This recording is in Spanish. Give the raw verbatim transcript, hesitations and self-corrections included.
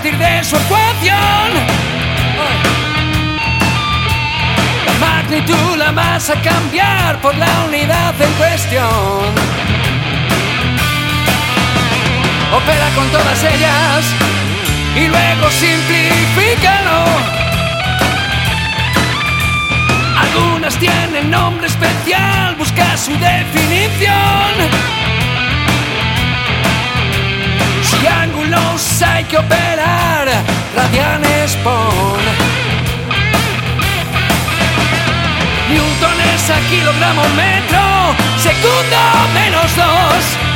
partir de su ecuación. La magnitud, la masa, cambiar por la unidad en cuestión. Opera con todas ellas y luego simplifícalo. Algunas tienen nombre especial, busca su definición. Si ángulos hay que operar, radianes pon. Newton es a kilogramo metro, segundo menos dos.